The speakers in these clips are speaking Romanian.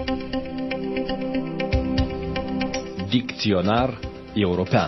Dicționar european.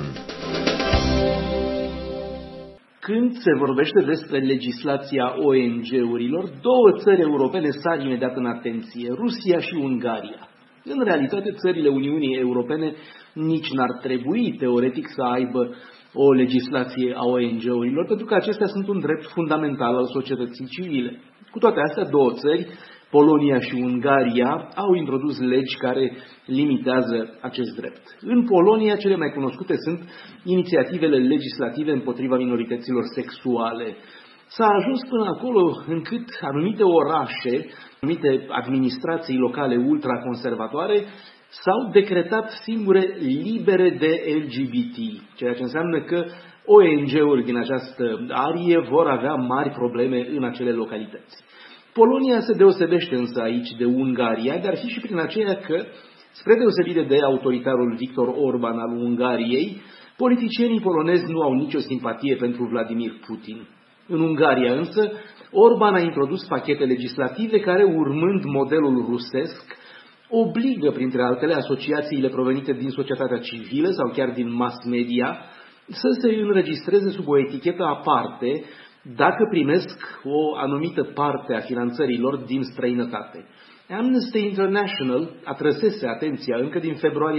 Când se vorbește despre legislația ONG-urilor, două țări europene sar imediat în atenție, Rusia și Ungaria. În realitate, țările Uniunii Europene nici n-ar trebui, teoretic, să aibă o legislație a ONG-urilor, pentru că acestea sunt un drept fundamental al societății civile. Cu toate astea, două țări, Polonia și Ungaria, au introdus legi care limitează acest drept. În Polonia, cele mai cunoscute sunt inițiativele legislative împotriva minorităților sexuale. S-a ajuns până acolo încât anumite orașe, anumite administrații locale ultraconservatoare s-au decretat singure libere de LGBT, ceea ce înseamnă că ONG-uri din această arie vor avea mari probleme în acele localități. Polonia se deosebește însă aici de Ungaria, dar fi și prin aceea că, spre deosebire de autoritarul Viktor Orban al Ungariei, politicienii polonezi nu au nicio simpatie pentru Vladimir Putin. În Ungaria însă, Orban a introdus pachete legislative care, urmând modelul rusesc, obligă, printre altele, asociațiile provenite din societatea civilă sau chiar din mass media să se înregistreze sub o etichetă aparte dacă primesc o anumită parte a finanțărilor din străinătate. Amnesty International atrăsese atenția încă din februarie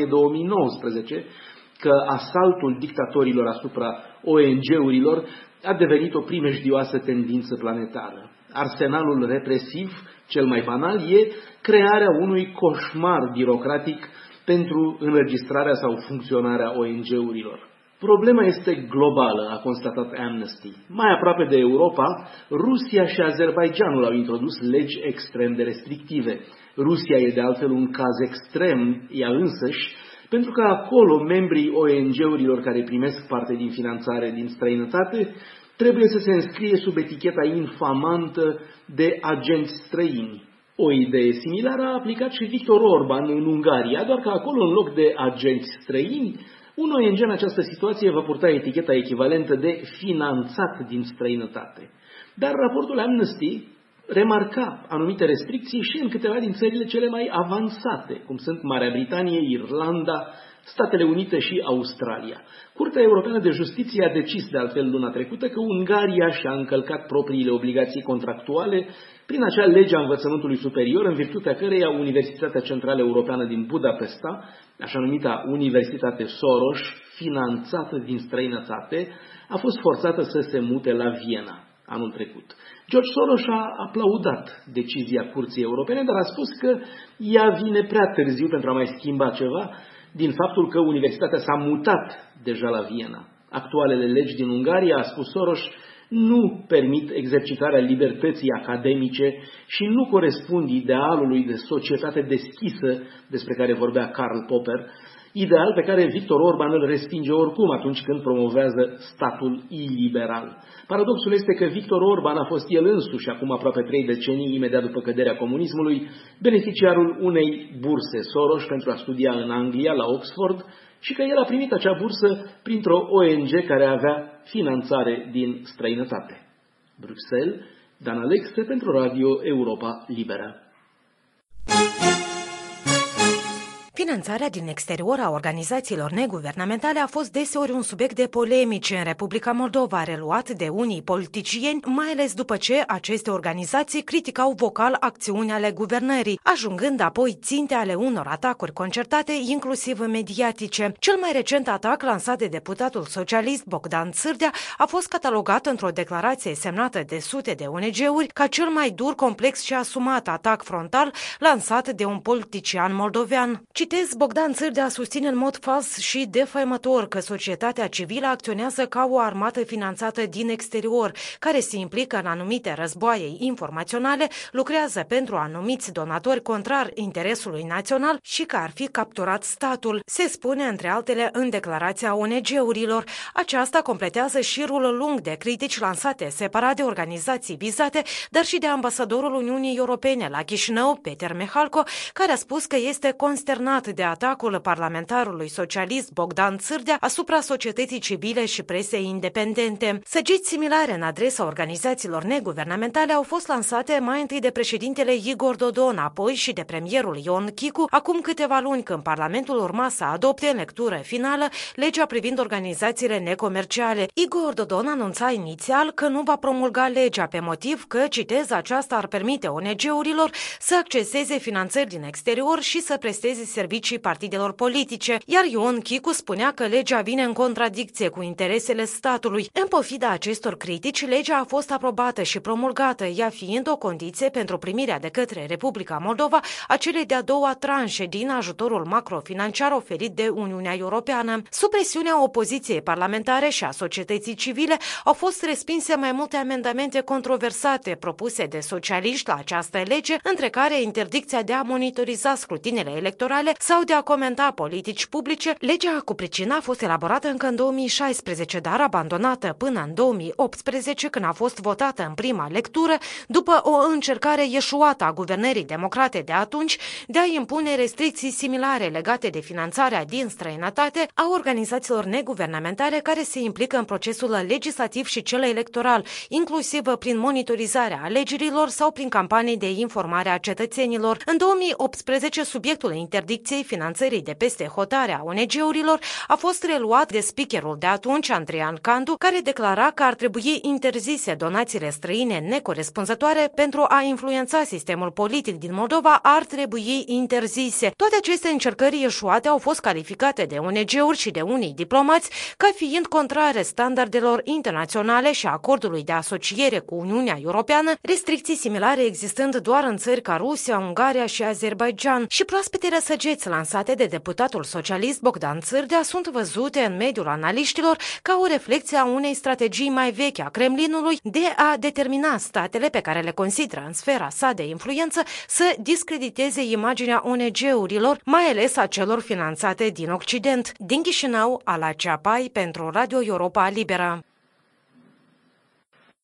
2019 că asaltul dictatorilor asupra ONG-urilor a devenit o primejdioasă tendință planetară. Arsenalul represiv, cel mai banal, e crearea unui coșmar birocratic pentru înregistrarea sau funcționarea ONG-urilor. Problema este globală, a constatat Amnesty. Mai aproape de Europa, Rusia și Azerbaidjanul au introdus legi extrem de restrictive. Rusia e de altfel un caz extrem, ea însăși, pentru că acolo membrii ONG-urilor care primesc parte din finanțare din străinătate trebuie să se înscrie sub eticheta infamantă de agenți străini. O idee similară a aplicat și Viktor Orban în Ungaria, doar că acolo, în loc de agenți străini, un ONG în această situație va purta eticheta echivalentă de finanțat din străinătate. Dar raportul Amnesty remarca anumite restricții și în câteva din țările cele mai avansate, cum sunt Marea Britanie, Irlanda, Statele Unite și Australia. Curtea Europeană de Justiție a decis de altfel luna trecută că Ungaria și-a încălcat propriile obligații contractuale prin acea lege a învățământului superior, în virtutea căreia Universitatea Centrală Europeană din Budapesta, așa numita Universitate Soros, finanțată din străinătate, a fost forțată să se mute la Viena anul trecut. George Soros a aplaudat decizia Curții Europene, dar a spus că ea vine prea târziu pentru a mai schimba ceva, din faptul că universitatea s-a mutat deja la Viena. Actualele legi din Ungaria, a spus Soros, nu permit exercitarea libertății academice și nu corespund idealului de societate deschisă despre care vorbea Karl Popper, ideal pe care Viktor Orban îl respinge oricum atunci când promovează statul iliberal. Paradoxul este că Viktor Orban a fost el însuși, acum aproape 3 decenii, imediat după căderea comunismului, beneficiarul unei burse Soros pentru a studia în Anglia, la Oxford, și că el a primit acea bursă printr-o ONG care avea finanțare din străinătate. Bruxelles, Dan Alexe pentru Radio Europa Liberă. Finanțarea din exterior a organizațiilor neguvernamentale a fost deseori un subiect de polemici în Republica Moldova, reluat de unii politicieni, mai ales după ce aceste organizații criticau vocal acțiuni ale guvernării, ajungând apoi ținte ale unor atacuri concertate, inclusiv mediatice. Cel mai recent atac lansat de deputatul socialist Bogdan Țârdea a fost catalogat într-o declarație semnată de sute de ONG-uri ca cel mai dur, complex și asumat atac frontal lansat de un politician moldovean. Citez, Bogdan Țârdea susține în mod fals și defăimător că societatea civilă acționează ca o armată finanțată din exterior, care se implică în anumite războaie informaționale, lucrează pentru anumiți donatori contrar interesului național și că ar fi capturat statul. Se spune, între altele, în declarația ONG-urilor. Aceasta completează șirul lung de critici lansate separat de organizații vizate, dar și de ambasadorul Uniunii Europene la Chișinău, Peter Mehalco, care a spus că este consternat indignat de atacul parlamentarului socialist Bogdan Țârdea asupra societății civile și presei independente. Săgeți similare în adresa organizațiilor neguvernamentale au fost lansate mai întâi de președintele Igor Dodon, apoi și de premierul Ion Chicu, acum câteva luni când Parlamentul urma să adopte în lectură finală legea privind organizațiile necomerciale. Igor Dodon anunța inițial că nu va promulga legea pe motiv că, citez, aceasta ar permite ONG-urilor să acceseze finanțări din exterior și să presteze servicii partidelor politice, iar Ion Chicu spunea că legea vine în contradicție cu interesele statului. În pofida acestor critici, legea a fost aprobată și promulgată, ea fiind o condiție pentru primirea de către Republica Moldova a celei de-a doua tranșe din ajutorul macrofinanciar oferit de Uniunea Europeană. Sub presiunea opoziției parlamentare și a societății civile au fost respinse mai multe amendamente controversate propuse de socialiști la această lege, între care interdicția de a monitoriza scrutinele electorale sau de a comenta politici publice. Legea cu pricina a fost elaborată încă în 2016, dar abandonată până în 2018, când a fost votată în prima lectură, după o încercare eșuată a guvernării democrate de atunci de a impune restricții similare legate de finanțarea din străinătate a organizațiilor neguvernamentale care se implică în procesul legislativ și cel electoral, inclusiv prin monitorizarea alegerilor sau prin campanii de informare a cetățenilor. În 2018, subiectul interdicției finanțării de peste hotare a ONG-urilor a fost reluat de speakerul de atunci, Andrian Candu, care declara că ar trebui interzise donațiile străine necorespunzătoare pentru a influența sistemul politic din Moldova, ar trebui interzise. Toate aceste încercări eșuate au fost calificate de ONG-uri și de unii diplomați ca fiind contrare standardelor internaționale și acordului de asociere cu Uniunea Europeană, restricții similare existând doar în țări ca Rusia, Ungaria și Azerbaidjan. Și proaspetele săgeți lansate de deputatul socialist Bogdan Țârdea sunt văzute în mediul analiștilor ca o reflecție a unei strategii mai vechi a Kremlinului de a determina statele pe care le consideră în sfera sa de influență să discrediteze imaginea ONG-urilor, mai ales a celor finanțate din Occident. Din Chișinău, Ala Ceapai pentru Radio Europa Liberă.